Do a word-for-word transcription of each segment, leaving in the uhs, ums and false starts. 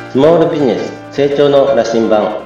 スモールビジネス成長の羅針盤。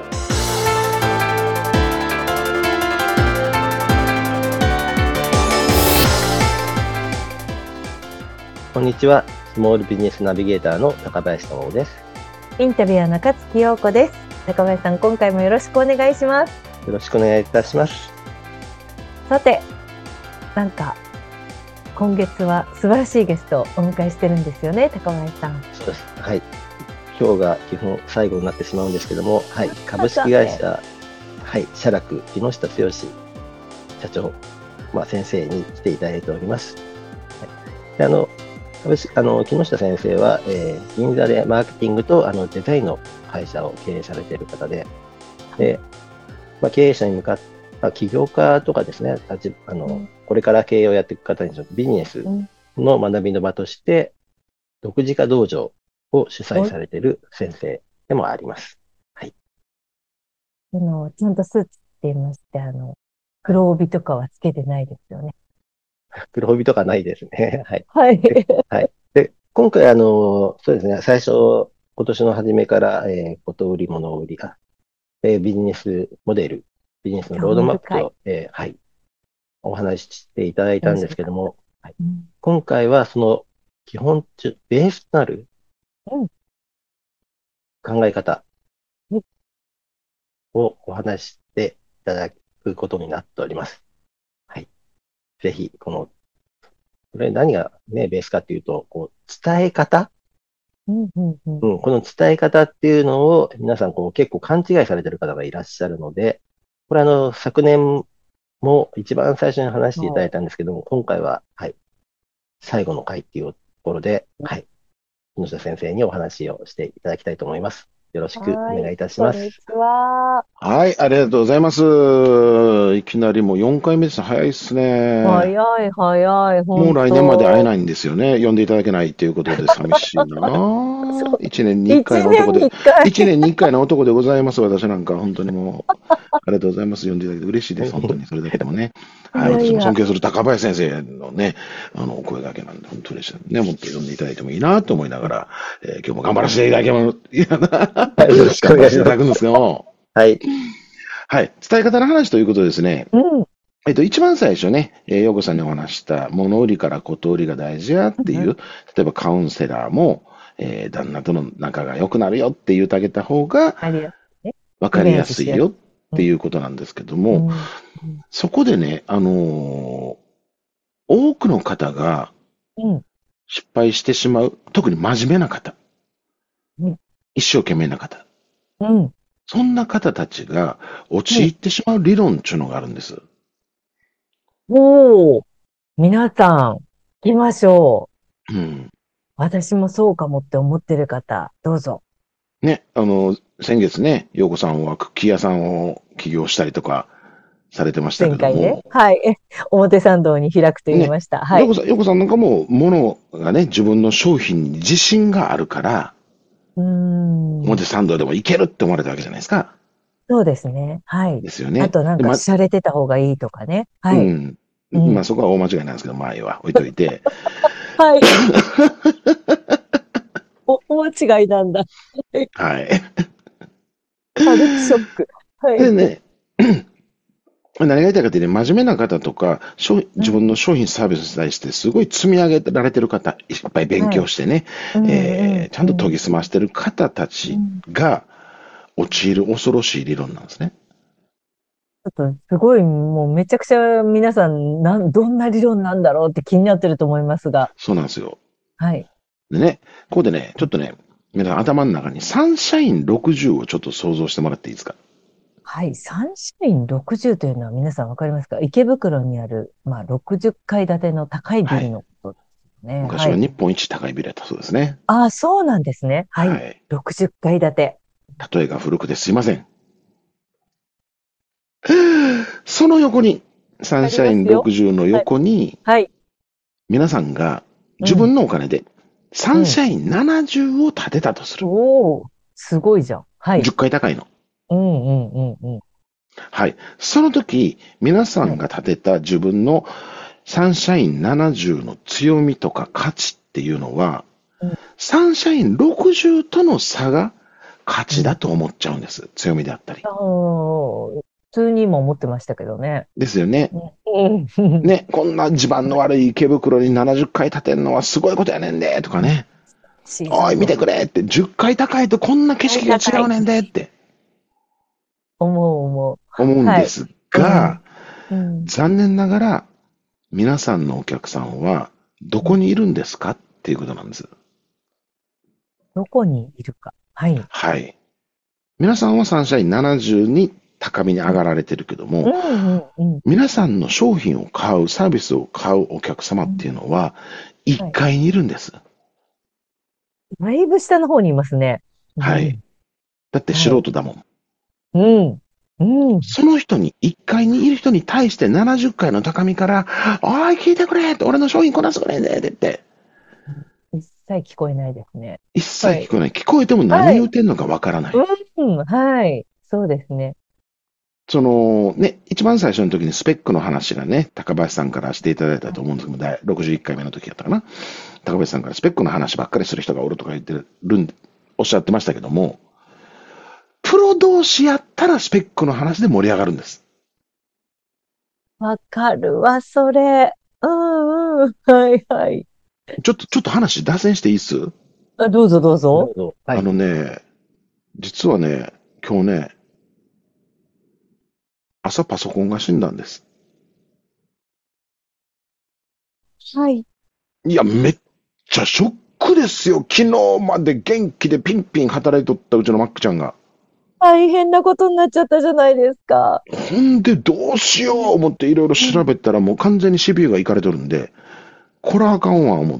こんにちは。スモールビジネスナビゲーターの高林智です。 インタビュアー中月陽子です。高林さん、今回もよろしくお願いします。 よろしくお願いいたします。 さて、なんか今月は素晴らしいゲストをお迎えしてるんですよね、高林さん。 そうです。はい。今日が基本最後になってしまうんですけども、はい、株式会社、はい、社楽木下剛社長、まあ、先生に来ていただいております。はい、であの株式あの木下先生は、えー、銀座でマーケティングとあのデザインの会社を経営されている方で、でまあ、経営者に向かった起業家とかですね、あの、うん、これから経営をやっていく方にビジネスの学びの場として、独自化道場を主催されている先生でもあります。はい。 あの、ちゃんとスーツって言いまして、あの、黒帯とかはつけてないですよね。 黒帯とかないですね。はい。 はい。 はい。で、今回、あの、そうですね、最初、今年の初めから、えー、こと売り、物売り、あ、えー、ビジネスモデル、ビジネスのロードマップを、えー、はい、お話ししていただいたんですけども、はい、うん、今回はその基本中、ベースとなる考え方をお話ししていただくことになっております。はい。ぜひ、この、これ何がね、ベースかっていうと、こう、伝え方、 うんうんうんうん、この伝え方っていうのを皆さんこう結構勘違いされている方がいらっしゃるので、これあの、昨年も一番最初に話していただいたんですけども、今回は、はい、最後の回っていうところで、はい、木下先生にお話をしていただきたいと思います。よろしくお願いいたします。 こんにちは。 はい、ありがとうございます。いきなりもうよんかいめです。早いですね。 早い早い、 もう来年まで会えないんですよね。呼んでいただけないということで寂しいな。いちねんにいっかいの男で、いちねんにいっかいの男でございます。私なんか本当にもう、ありがとうございます。呼んでいただいて嬉しいです。本当にそれだけでもね。はい、私も尊敬する高林先生のね、あの、お声掛けなんで本当に嬉しいね。もっと呼んでいただいてもいいなと思いながら、えー、今日も頑張らせていただきます。いやな、よろしくお願いしていただくんですけど。 はい。 はい。伝え方の話ということですね。 うん。 えっと、一番最初ね、えー、陽子さんにお話した、物売りからこと売りが大事やっていう、うん、例えばカウンセラーも、えー、旦那との仲が良くなるよって言ってあげた方が、わかりやすいよっていうことなんですけども、うんうん、そこでね、あのー、多くの方が失敗してしまう、特に真面目な方、うん、一生懸命な方、うん、そんな方たちが陥ってしまう理論っていうのがあるんです。 おー、皆さん、行きましょう。うん。 私もそうかもって思ってる方、どうぞ。 ね、あの、先月ね、陽子さんはクッキー屋さんを起業したりとかされてましたけども。前回ね。 はい。表参道に開くと言いました。 ね、 はい。 陽子さん、陽子さんなんかも、物がね、自分の商品に自信があるから、うーん。表参道でもいけるって思われたわけじゃないですか。 そうですね。はい。 ですよね。 あとなんか、洒落てた方がいいとかね。はい。 うん。うん、まあそこは大間違いなんですけど、前は置いといて。 はい。お、大違いなんだ。 はい。 カルチショック。はい。 でね、何が言いたいかってね、真面目な方とか、自分の商品サービスに対してすごい積み上げられてる方、いっぱい勉強してね、はい、えー、ちゃんと研ぎ澄ましてる方たちが陥る恐ろしい理論なんですね。 ちょっとすごい、もうめちゃくちゃ皆さん、なん、どんな理論なんだろうって気になってると思いますが。 そうなんですよ。 はい。 でね、ここでね、ちょっとね、皆さん頭の中にサンシャインろくじゅうをちょっと想像してもらっていいですか。 はい。サンシャインろくじゅうというのは皆さんわかりますか？池袋にある、まあ、ろくじゅっかい建ての高いビルのことですね。 はい、昔は日本一高いビルだったそうですね。はい、 ああ、そうなんですね。はい。はい、ろくじゅっかい建て。 例えが古くてすいません。その横に、サンシャインろくじゅうの横に、はいはい、皆さんが自分のお金でサンシャインななじゅうを建てたとする。うん、 おー、すごいじゃん。はい。 じゅっかい高いの。 うんうんうんうん。 はい。その時、皆さんが建てた自分のサンシャインななじゅうの強みとか価値っていうのは、うん、サンシャインろくじゅうとの差が勝ちだと思っちゃうんです。強みであったり。 あー普通にも思ってましたけどね。 ですよね。 うん。 ね、こんな地盤の悪い池袋にななじゅっかい建てるのはすごいことやねんで、とかね。 シーズンおい、見てくれって、じゅっかい高いとこんな景色が違うねんでって思う思う。 思うんですが、 うん。 残念ながら、皆さんのお客さんはどこにいるんですかっていうことなんです。 どこにいるか。はい。 はい。皆さんはサンシャインななじゅうに高みに上がられてるけどうも、 んうんうん。 皆さんの商品を買う、サービスを買うお客様っていうのは、いっかいにいるんです。 だいぶ下の方にいますね。 はい。だって素人だもん。 うん。うん。 その人に、いっかいにいる人に対してななじゅっかいの高みから、おい、聞いてくれって、俺の商品こなすくれんでって言って、 一切聞こえないですね。 一切聞こえない。聞こえても何言うてんのかわからない。 うん。はい。そうですね。 そのね、一番最初の時にスペックの話がね、高林さんからしていただいたと思うんですけど、だいろくじゅういっかいめの時やったかな。高林さんからスペックの話ばっかりする人がおるとか言ってるん、おっしゃってましたけども、プロ同士やったらスペックの話で盛り上がるんです。 わかるわ、それ。うんうん。はいはい。 ちょっと、ちょっと話脱線していいっす？ あ、どうぞどうどぞ。 うぞ。はい。 あのね、実はね、今日ね、朝パソコンが死んだんです。 はい。 いや、めっちゃショックですよ。昨日まで元気でピンピン働いとったうちのマックちゃんが。 大変なことになっちゃったじゃないですか。 ほんでどうしよう思っていろいろ調べたらもう完全に シーピーユー がいかれとるんで、これはあかんわ思って、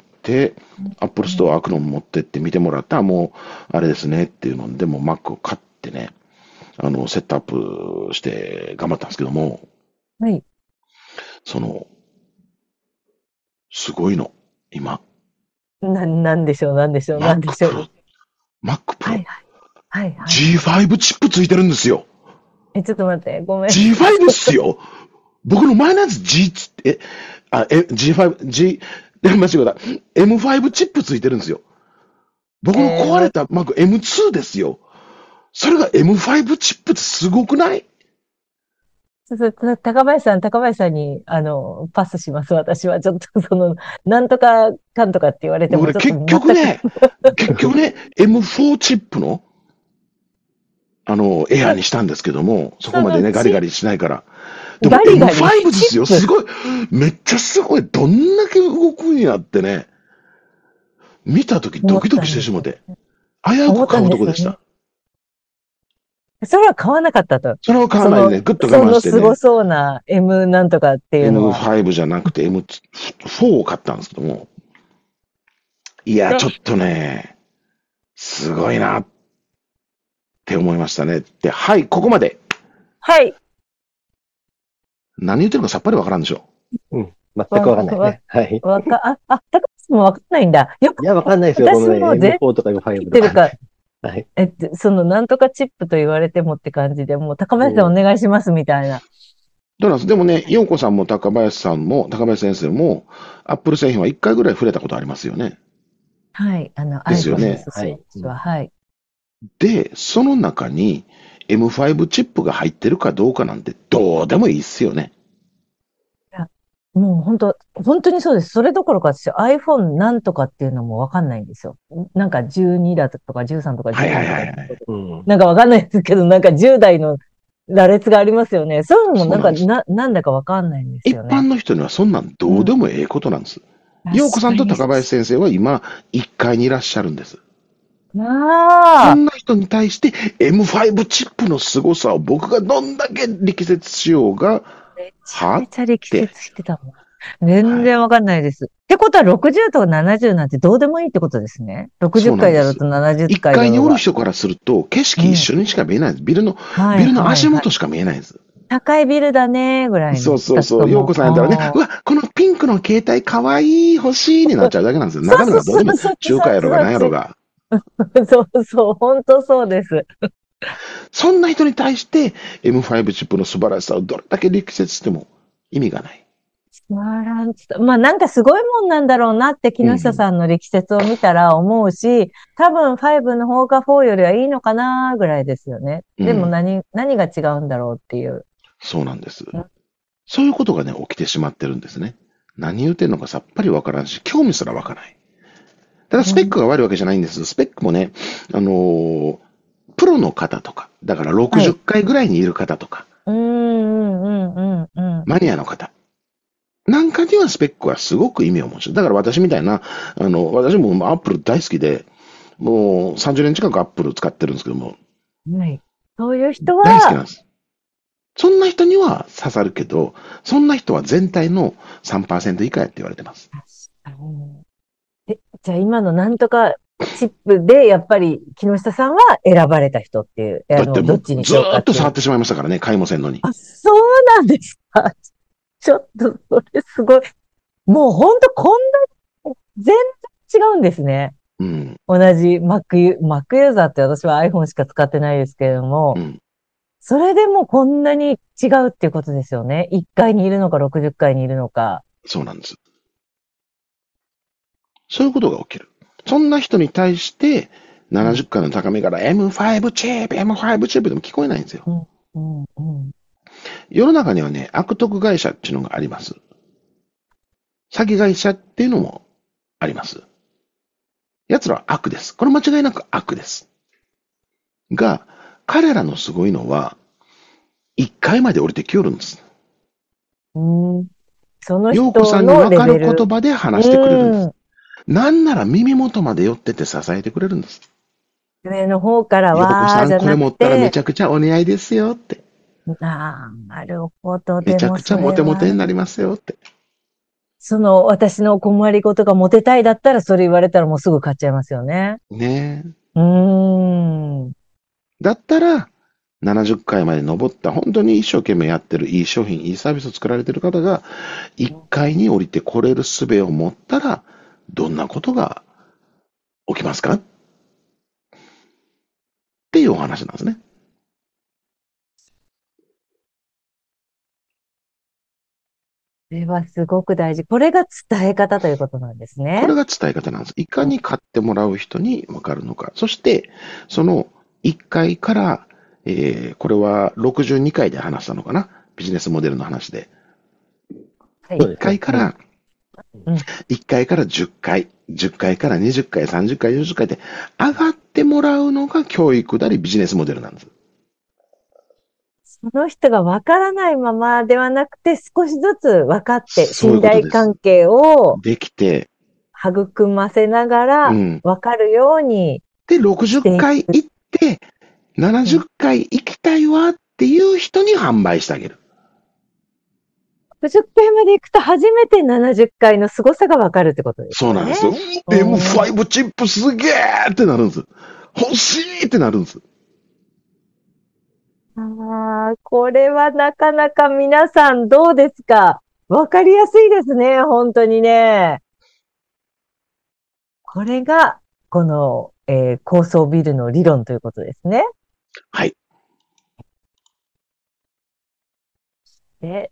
アップルストアアクロン持ってって見てもらったらもう、あれですねっていうので、もう Mac を買ってね、あの、セットアップして頑張ったんですけども、 はい。 その、すごいの、今。 な、なんでしょう、なんでしょう、なんで Mac しょ Pro、 う。 Mac はい Pro、 はい。はいはい。 ジーファイブ チップついてるんですよ。 え、ちょっと待って、ごめん。 ジーファイブ っすよ。僕の前のやつ G つって、え、あ、え、ジーファイブ、G、間違えた。エムファイブ チップついてるんですよ。僕の壊れた Mac エムツー ですよ。それが エムファイブ チップってすごくない？ ちょっとた高林さん、高林さんに、あの、パスします。私はちょっと、その、なんとかかんとかって言われても、 俺ちょっと結局ね、結局ね、エムフォー チップの、あの、エアにしたんですけども、そこまでね、ガリガリしないから。でもガリガリエムファイブ ですよ。すごい。めっちゃすごい。どんだけ動くんやってね。見たときドキドキしてしもて。危うく買うとこでした。 それは買わなかったと。 それは買わないでね、ぐっと我慢してね。 そのすごそうな M なんとかっていうのは。 エムファイブ じゃなくて エムフォー を買ったんですけども。いや、ちょっとね、すごいなって思いましたね。で、はい、ここまで。 はい。 何言ってるかさっぱりわからんでしょ。 うん。全くわかんないね。はい。 わか、あ、あ、高橋さんもわかんないんだ。よくいや、わかんないですよ。このね、 私も全エムフォー とか エムファイブ言ってるとか。 か、 はい。 えっと、そのなんとかチップと言われてもって感じで、もう高林さんお願いしますみたいな。 どうなんです？でもね、陽子さんも高林さんも、高林先生も、アップル製品はいっかいぐらい触れたことありますよね。 はい。あの、 ですよ iPhone ねですし、私は、はい。 で、その中に エムファイブ チップが入ってるかどうかなんてどうでもいいっすよね。 もう本当、本当にそうです。それどころか私 iPhone なんとかっていうのもわかんないんですよ。なんかじゅうにだとかじゅうさんとかじゅうよんとか。 はいはいはいはいうん。 なんかわかんないですけど、なんかじゅう代の羅列がありますよね。そういうのもなんかそうな、なんだかわかんないんです一よね。 般の人にはそんなんどうでもええことなんです。陽子さんと高林先生は今いっかいにいらっしゃるんです。そああ、 んな人に対して エムファイブ チップの凄さを僕がどんだけ力説しようが、 めちゃめちゃ力説してたもん。全はい然わかんないです。ってことはろくじゅうとかななじゅうなんてどうでもいいってことですね。ろくじゅっかいだろうとななじゅっ 1 かいだろうが。 階におる人からすると、景色一緒にしか見えないんです。ビルの、 はいビルの足はいはい元しか見えないんです。 高いビルだね、ぐらいの。 そうそうそう。陽子さんやったらね、うわ、このピンクの携帯かわいい、欲しいになっちゃうだけなんですよ。中身がどうでもいい。中華やろが何やろが。 そうそう、本当そうです。 そんな人に対して エムファイブ チップの素晴らしさをどれだけ力説しても意味がない。 つまらんつった。まあなんかすごいもんなんだろうなって木下さんの力説を見たら思うし、多分ごの方がよんよりはいいのかなぐらいですよね。 うんでも何、何が違うんだろうっていう。 そうなんです。 うんそういうことがね、起きてしまってるんですね。何言うてんのかさっぱりわからんし、興味すらわからない。ただスペックが悪いわけじゃないんです。スペックもね、あのープロの方とか、だから60 はい。 回ぐらいにいる方とか、 うんうんうんうんうん。 マニアの方なんかにはスペックはすごく意味を持つ。だから私みたいな、あの、私もアップル大好きで、もうさんじゅうねん近くアップル使ってるんですけども、 はい。そういう人は、 大好きなんです。そんな人には刺さるけど、そんな人は全体のさんパーセント以下やって言われてます。 確かに。え、じゃあ今のなんとかチップで、やっぱり木下さんは選ばれた人っていう、あの、どだってもうっちにしようずーかっていう。 っと触ってしまいましたからね、買いもせんのに。 あ、そうなんですか。ちょっと、それすごい。もうほんとこんなに全然違うんですね。 うん、 同じ Mac ユ、Mac ユーザーって私は iPhone しか使ってないですけれども、 うん、 それでもこんなに違うっていうことですよね。いっかいにいるのかろくじゅっかいにいるのか。 そうなんです。そういうことが起きる。そんな人に対して、 うん、 ななじゅっかいの高めから エムファイブ チップ、エムファイブ チップでも聞こえないんですよ。 うん、うん、うん。 世の中にはね、悪徳会社っていうのがあります。詐欺会社っていうのもあります。奴らは悪です。これ間違いなく悪です。が、彼らのすごいのは、いっかいまで降りてきよるんです。 うん、その陽子人のさんに分かるレベル。 言葉で話してくれるんです。 うん。 なんなら耳元まで寄ってて支えてくれるんです。 上の方から陽子さん、 はじゃなこれ持ったらめくて、 ちゃくちゃお似合いですよって。 ああ、なるほど。 めでもそちゃくちゃモれは、 テモテになりますよって。 その私の困りごとがモテたいだったらそれ言われたらもうすぐ買っちゃいますよね。 ねえ。 うーん。 だったら、ななじゅっかいまで登った、本当に一生懸命やってるいい商品、いいサービスを作られてる方が、いっかいに降りてこれる術を持ったら、どんなことが起きますかっていうお話なんですね。 それはすごく大事。これが伝え方ということなんですね。 これが伝え方なんです。いかに買ってもらう人に分かるのか。そして、そのいっかいから、えーこれはろくじゅうにかいで話したのかなビジネスモデルの話で。1 はい。 回かはい。 ら、 うん。 いっかいからじゅっかい、じゅっかいからにじゅっかい、さんじゅっかい、よんじゅっかいで上がってもらうのが教育なりビジネスモデルなんです。 その人がわからないままではなくて、少しずつ分かって、 そういう信頼ことです。 関係をできて、 育ませながらうん。 分かるようにで、60 していく。 回行って、70 うん。 回行きたいわっていう人に販売してあげる。 ろくじゅっかいまで行くと初めてななじゅっかいの凄さが分かるってことですよね。 そうなんですよ。 うん。 エムファイブ チップすげーってなるんです。欲しいってなるんです。 ああ、これはなかなか皆さんどうですか？分かりやすいですね、本当にね。これが、この、えー高層ビルの理論ということですね。 はい。 で、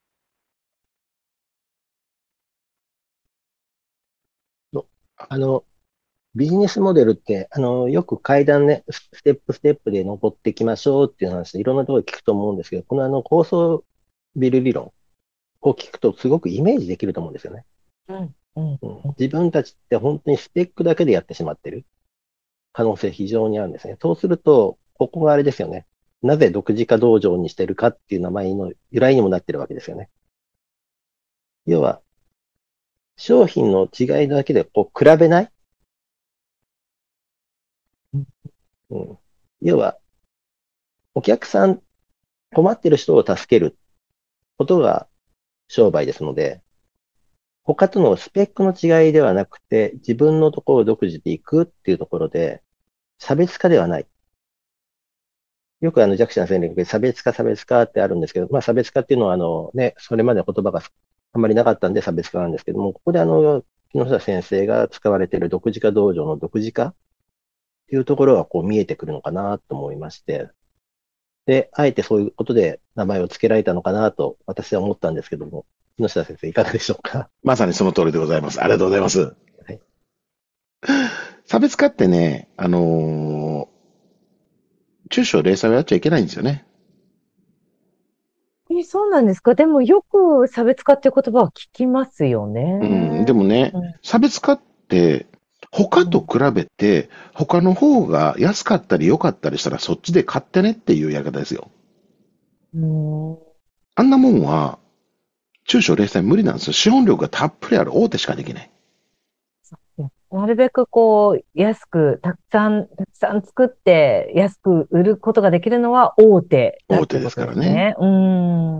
あの、ビジネスモデルって、あの、よく階段ね、スステップステップで登っていきましょうっていう話でいろんなところで聞くと思うんですけど、このあの、高層ビル理論を聞くとすごくイメージできると思うんですよね。 うん、うん、 うん、 うん。 自分たちって本当にスペックだけでやってしまってる可能性非常にあるんですね。そうすると、ここがあれですよね。なぜ独自化道場にしてるかっていう名前の由来にもなってるわけですよね。要は、商品の違いだけでこう比べない、うん、要は、お客さん、困ってる人を助けることが商売ですので、他とのスペックの違いではなくて、自分のところを独自で行くっていうところで、差別化ではない。よくあの弱者の戦略で差別化、差別化ってあるんですけど、まあ差別化っていうのはあのね、それまでの言葉があんまりなかったんで差別化なんですけども、ここであの、木下先生が使われている独自化道場の独自化っていうところがこう見えてくるのかなと思いまして、で、あえてそういうことで名前を付けられたのかなと私は思ったんですけども、 木下先生いかがでしょうか。 まさにその通りでございます。ありがとうございます。 はい、 差別化ってね、あのー、中小零細はやっちゃいけないんですよね。 え、そうなんですか。でもよく差別化っていう言葉は聞きますようん、 ね。 でもね、 うん。 差別化って他と比べて他の方が安かったり良かったりしたらそっちで買ってねっていうやり方ですよ。 うん。うあんなもんは中小零細無理なんですよ。資本力がたっぷりある大手しかできない。 ん。なるべくこう、安く、たくさん、たくさん作って、安く売ることができるのは大手だっ大手ですていうことからね。 ですね。うん。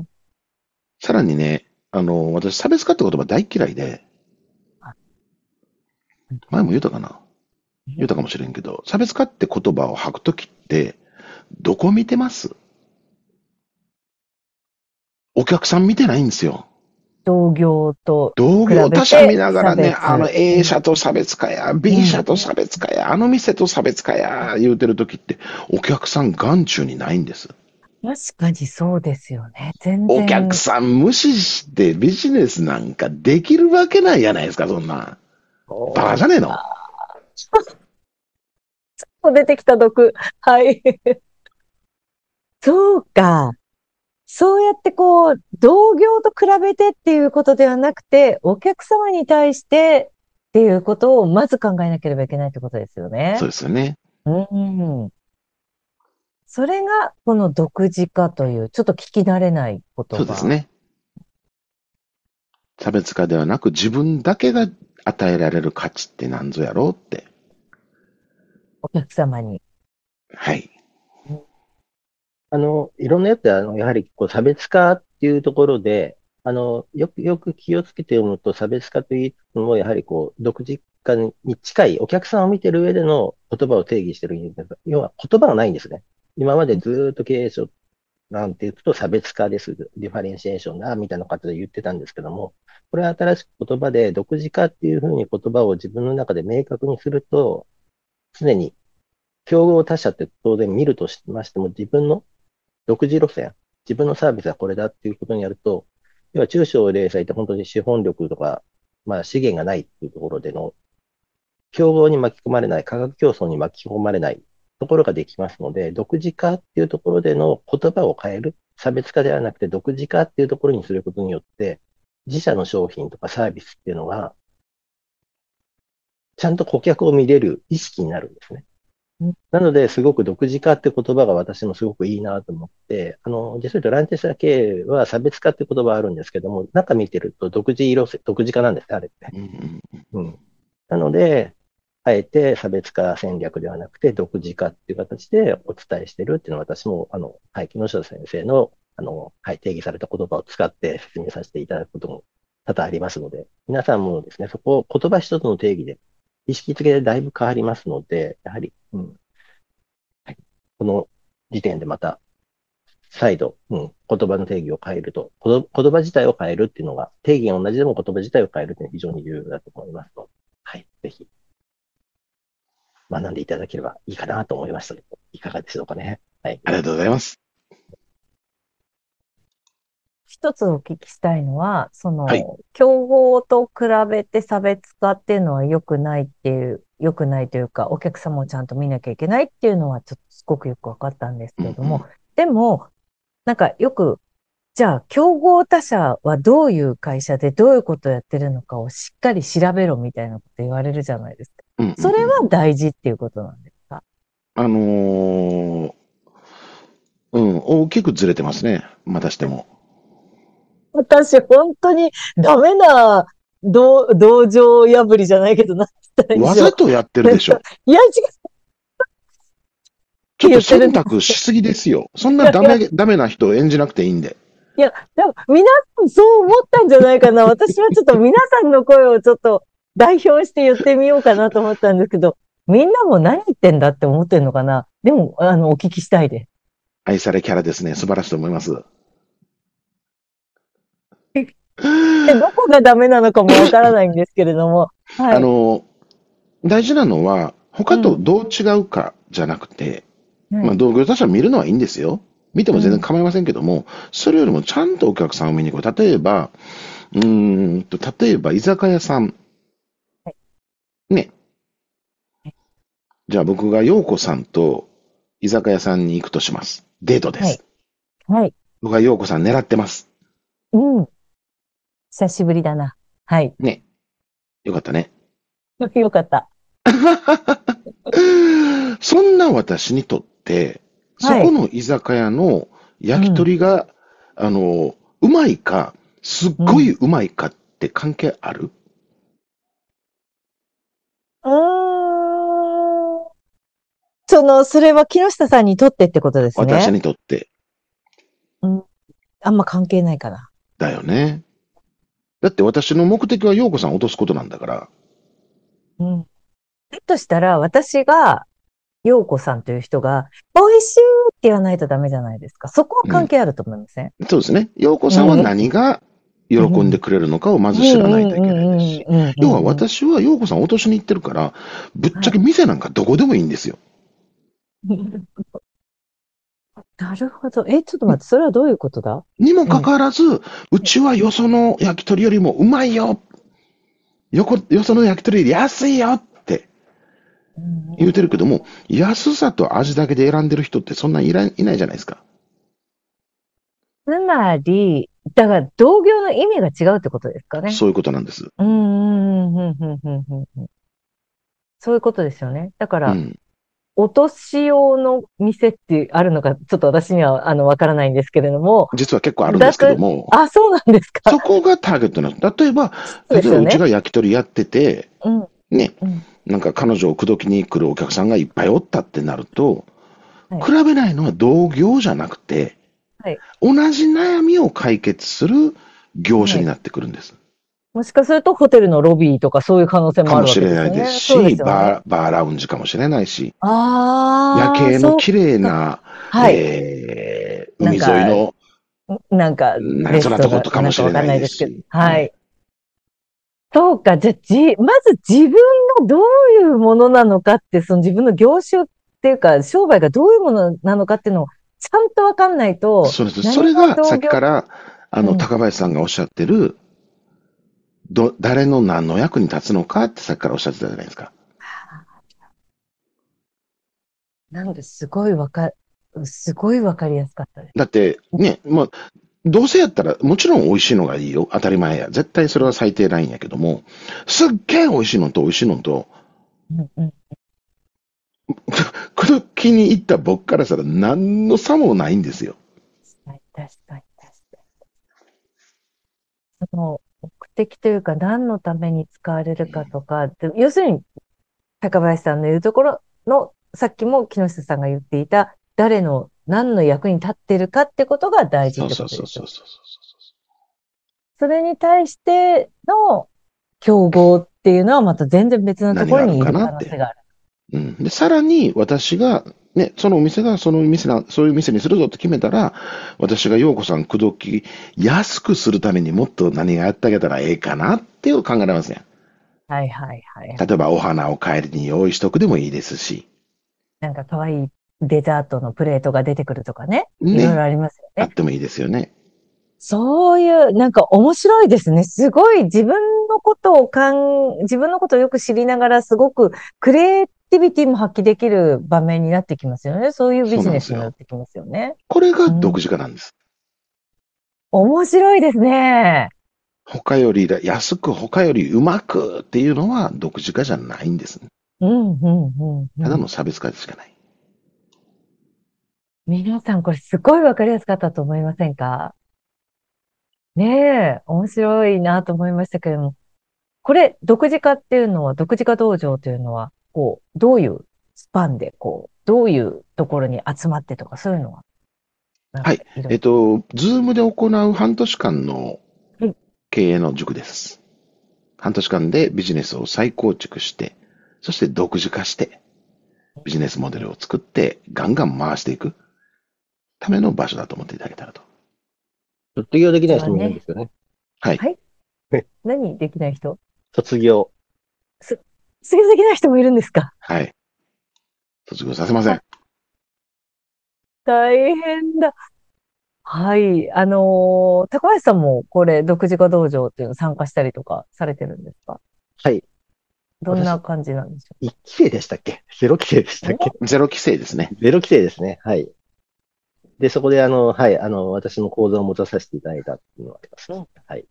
さらにね、あの、私差別化って言葉大嫌いで、前も言ったかな言ったかもしれんけど、差別化って言葉を吐くときって、どこ見てます？お客さん見てないんですよ。 同業と同比べ業他社見て差ながらね、あの別。う A ん。 社と差別化や、 う B 社ん。 と差別化や、あの店と差別化や、言うてるときって、お客さん眼中にないんです。 確かにそうですよね。全お客然。 さん無視してビジネスなんかできるわけないやないですか、そんな。バカじゃねえの。 出てきた毒。はい。そうか。そうやってこう、同業と比べてっていうことではなくて、お客様に対してっていうことをまず考えなければいけないってことですよね。 そうですよね。 うん。それが、この独自化という、ちょっと聞き慣れない言葉。 そうですね。差別化ではなく自分だけが与えられる価値って何ぞやろうって。 お客様に。 はい。 あの、いろんなやつで、あの、やはりこう差別化っていうところで、あの、よくよく気をつけて読むと差別化といいつつも、やはりこう、独自化に近いお客さんを見てる上での言葉を定義してるんですが、要は言葉がないんですね。今までずーっと経営者なんて言うと差別化です。ディファレンシエーションだ、みたいな形で言ってたんですけども、これは新しく言葉で独自化っていうふうに言葉を自分の中で明確にすると、常に競合他社って当然見るとしましても、自分の独自路線、自分のサービスはこれだっていうことにやると、要は中小零細って本当に資本力とか、まあ資源がないっていうところでの、競合に巻き込まれない、価格競争に巻き込まれないところができますので、独自化っていうところでの言葉を変える、差別化ではなくて独自化っていうところにすることによって、自社の商品とかサービスっていうのが、ちゃんと顧客を見れる意識になるんですね。なので、すごく独自化って言葉が私もすごくいいなと思って、あの、実際とランチェスター経営は差別化って言葉あるんですけども、中見てると独自色せ、独自化なんですね、あれって。 うんうん。なので、あえて差別化戦略ではなくて独自化っていう形でお伝えしてるっていうのは私も、あの、はい、木下先生の、あの、はい、定義された言葉を使って説明させていただくことも多々ありますので、皆さんもですね、そこを言葉一つの定義で意識付けでだいぶ変わりますので、やはり、うん、はい、この時点でまた再度、うん、言葉の定義を変えると、この言葉自体を変えるっていうのが、定義が同じでも言葉自体を変えるっていうのは非常に重要だと思いますので、はい、ぜひ学んでいただければいいかなと思いましたけど、いかがでしょうかね。はい。 ありがとうございます。 一つお聞きしたいのは、そはい。 の、競合と比べて差別化っていうのは良くないっていう、良くないというか、お客様をちゃんと見なきゃいけないっていうのはちょっとすごくよくわかったんですうんうけれども、 ん。 でも、なんかよく、じゃあ、競合他社はどういう会社でどういうことをやってるのかをしっかり調べろみたいなこと言われるじゃないですか。 うんうんそれはうん。 大事っていうことなんですか？ あのーうん、大きくずれてますね。またしても。 私、本当にダメな道、道場破りじゃないけど、なんて言ったらいいんでわしょう。 ざとやってるでしょ。 いや、違うってちょっと言ってるんです。 忖度しすぎですよ。そんなダメ、ダメな人を演じなくていいんで。 いや、多分皆さんそう思ったんじゃないかな。私はちょっと皆さんの声をちょっと代表して言ってみようかなと思ったんですけど、みんなも何言ってんだって思ってんのかな。でも、あの、お聞きしたいです。 愛されキャラですね。素晴らしいと思います。 で、どこがダメなのかもわからないんですけれども。はい。 あの、大事なのは、他とうん。 どう違うかじゃなくて、まあ、 はい。 同業他社見るのはいいんですよ。 見ても全然構いませんけども、それよりもちゃんとお客さんを見に行く。例えば、うーんと、例えば居酒屋さん。 はいね。じゃあ僕が陽子さんと居酒屋さんに行くとします。デートではい。 す。 はい。 僕は陽子さん狙ってます。 うん。久しぶりだな。はい。 ね。よかったね。 よかった。 そんな私にとって、そはい。 この居酒屋の焼きうん。 鳥が、あの、うまいか、すっうん。 ごいうまいかって関係ある？ うーん。その、それは木下さんにとってってことです私ね。 にとって。 うん。あんま関係ないかな。 だよね。だって私の目的は陽子さんを落とすことなんだから。 うん。だとしたら、私が、陽子さんという人が、美味しいって言わないとダメじゃないですか。そこはうん。 関係あると思いません？ そうですね。陽子さんはうん。うん。 何が喜んでくれるのかをまうん。 ず知らないといけないですし。 うん。うん。う要はん。うん。 私は陽子さんを落としに行ってるから、ぶっちゃけはい。 店なんかどこでもいいんですよ。 なるほど。え、ちょっと待って、それはどういうことだ？ にもかうん。 かわらず、うちはよその焼き鳥よりもうまいよ。よこ、よその焼き鳥より安いよってうん。 言うてるけども、安さと味だけで選んでる人ってそんないらいないじゃないですか。 つまり、だから同業の意味が違うってことですかね。 そういうことなんです。 うん。うん。うん。うん。うん。うん。そういうことですよね。だから、 うん。 お年用の店ってあるのか、ちょっと私には、あの、わからないんですけれども、 実は結構あるんですけどだと、 も、 あ、そうなんですか。 そこがターゲットなんです。例えば、 そう例えばうちですよね。 が焼き鳥やってて、 うん。 ね、 うん。 なんか彼女を口説きに来るお客さんがいっぱいおったってなると、 はい。 比べないのは同業じゃなくて、 はい。 同じ悩みを解決する業はい。 種になってくるんです。 もしかするとホテルのロビーとかそういう可能性もあるわかもしれけですよね。 ないですそうでし、 すよね。 バー、バーラウンジかもしれないし、夜ああ、そう景の綺麗か。 な、 はい。 えー、海沿いなんか、 の、 なんか、 なんかそんなとレストラン、 ことかもしれなんかわかんないですし、 ないですけど。はい。 はい。 そうか。じゃあ、じ、まず自分のどういうものなのかって、その自分の業種っていうか、商売がどういうものなのかっていうのをちゃんとわかんないと、 そうです。そ何がれがさ同業、 っきから、あの、 うん。 高林さんがおっしゃってる、ど、誰の何の役に立つのかってさっきからおっしゃってたじゃないですか。 なので、すごいわか、すごいわかりやすかったです。 だって、ね、まあ、どうせやったら、もちろん美味しいのがいいよ。当たり前や。絶対それは最低ラインやけども、すっげえ美味しいのと美味しいのと、 うんうん。 口説きに行った僕からしたら何の差もないんですよ。 確かに、確かに、確かに。その目的というか、何のために使われるかとか、で要するに、高林さんの言うところの、さっきも木下さんが言っていた、誰の、何の役に立ってるかってことが大事ってそうそうことですよ。 そうそうそうそそれに対しての競合っていうのはまた全然別う。 のと何があるんころにいるかなって。 可能性がある。 うん。で、さらに私が、ね、そのお店がその店な、そういう店にするぞって決めたら、私が陽子さん口説き安くするためにもっと何がやってあげたらええかなっていう考えられますね。 はいはいはいはい。 例えばお花を帰りに用意しとくでもいいですし。 なんか可愛いデザートのプレートが出てくるとかね。いろいろね。 ありますよね。 あってもいいですよね。 そういう、なんか面白いですね。すごい自分のことをかん、自分のことをよく知りながら、すごくクリエイティビティも発揮できる場面になってきますよね。そういうビそうジなんですよ。 ネスになってきますよね。 これが独うん。 自化なんです。 面白いですね。 他よりだ安く他よりうまくっていうのは独自化じゃないんですね。 うん、うん、うん、うん。 ただの差別化でしかない。 皆さん、これすごいわかりやすかったと思いませんか？ねえ、面白いなと思いましたけれども。これ、独自化っていうのは、独自化道場というのは、こう、どういうスパンで、こう、どういうところに集まってとか、そういうのは、なんか、 はい。 いろいえっと、ズームで行う半年間のろ。はい。 経営の塾です。半年間でビジネスを再構築して、そして独自化して、ビジネスモデルを作って、ガンガン回していくための場所だと思っていただけたらと。 卒業できない人もいるんでではね、 すよね。 はい。 はい。何できない人？ 卒業。 す、すぐできない人もいるんですか？ はい。卒業させません。 大変だ。はい。あのー高橋さんもこれ、独自化道場っていうの参加したりとかされてるんですか？ はい。 どんな感じなんでしょいち期生でしたっけ？ゼロ期生でしたっけ？ ゼロ規制ですね。 ゼロ期生ですね。はい。で、そこで、あの、はい、あの、私の講座を持たさせていただいたっていうのがあります。 うんはい。 う？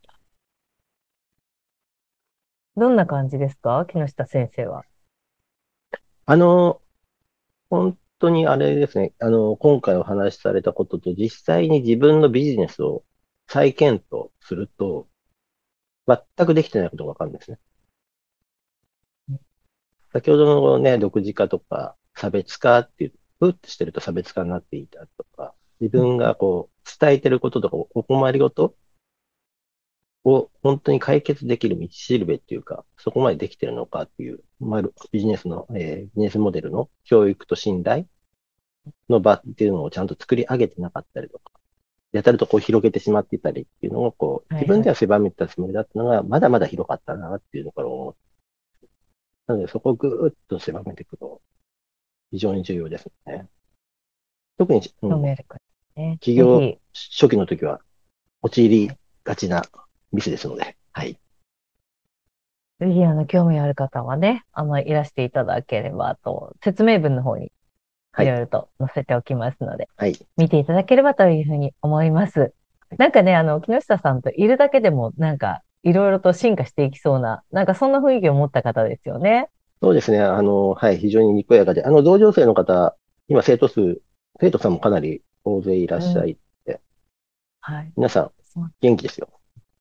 どんな感じですか、木下先生は？ あの、本当にあれですね。あの、今回お話しされたことと、実際に自分のビジネスを再検討すると、全くできてないことがわかるんですね。先ほどのね、独自化とか、差別化っていう、ふってしてると差別化になっていたとか、自分がこう、伝えてることとか、お困りごとを本当に解決できる道しるべっていうか、そこまでできてるのかっていう、まあ、ビジネスの、えービジネスモデルの教育と信頼の場っていうのをちゃんと作り上げてなかったりとか、やたるとこう広げてしまっていたりっていうのをこう、 はいはい。 自分では狭めたつもりだったのが、まだまだ広かったなっていうのから思う。なので、そこをぐーっと狭めていくと、非常に重要ですね。特に、うん、 興味ある方ね。 企業ぜ初期の時は陥りがちなミスですので、はい。 ひ、ぜひ、あの、興味ある方はね、あの、いらしていただければと、説明文の方にはいい。 ろいろと載せておきますので、 はい。 見ていただければというふうに思います。なんかね、あの、木下さんといるだけでも、なんか、いろいろと進化していきそうな、なんかそんな雰囲気を持った方ですよね。 そうですね。あの、はい。非常ににこやかで、あの、同情生の方、今生徒数、生徒さんもかなり大勢いらっしゃうん。 いて、 はい。 皆さんそう元気ですよ。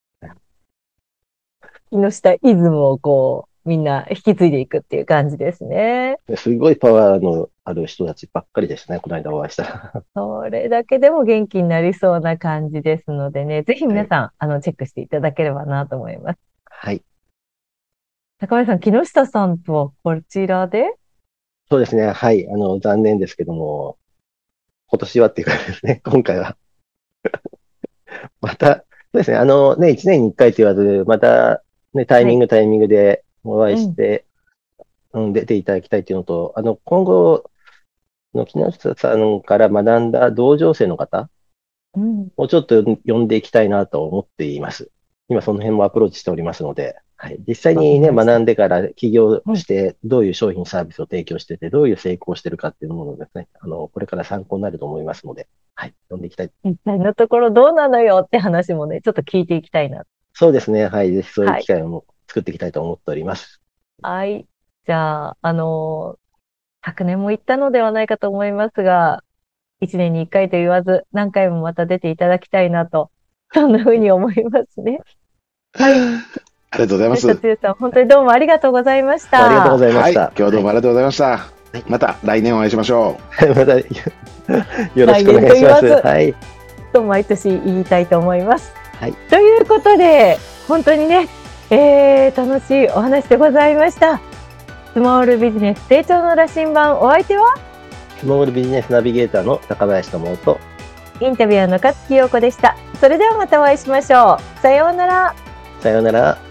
木下イズムをこう、みんな引き継いでいくっていう感じですね。 すごいパワーのある人たちばっかりでしたね。この間お会いしたら。 それだけでも元気になりそうな感じですのでね、ぜひはい。 皆さん、あの、チェックしていただければなと思います。 はい。 高林さん、木下さんとはこちらで？ そうですね。はい。あの、残念ですけども、今年はっていうかですね、今回はまた、そうですね。あのね、いちねんにいっかいと言わず、また、ね、タイはい。 ミングタイミングでお会いうん。 して、うん、出ていただきたいというのと、あの、今後、の木下さんから学んだ同情生の方うん。 をちょっと呼んでいきたいなと思っています。今その辺もアプローチしておりますので、はい。実際わかにね、 りました。 学んでから起業はい。 して、どういう商品サービスを提供してて、どういう成功してるかっていうものをですね、あの、これから参考になると思いますので、はい。呼んでいきたい。 実際のところどうなのよって話もね、ちょっと聞いていきたいな。 そうですね。はい。ぜひそういうはい。 機会を作っていきたいと思っております。 はい。じゃあ、あのー昨年も言ったのではないかと思いますが、いちねんにいっかいと言わず、何回もまた出ていただきたいなと、そんな風に思いますね。はい。 ありがとうございま木す。 下剛さん、本当にどうもありがとうございましありがとうごた。 はい。 ざいました。 今日どうもありがとうございました。 はい。 また来年お会いしましょまた、よろし来くお願いします。 年と言わず、 はい。 と毎年言いたいと思います。 はい。 ということで、本当にね、えー、楽しいお話でございました。スモールビジネス成長の羅針盤、お相手はスモールビジネスナビゲーターの高林智夫と、 インタビュアーの勝木陽子でした。それではまたお会いしましょう。さようなら。 さようなら。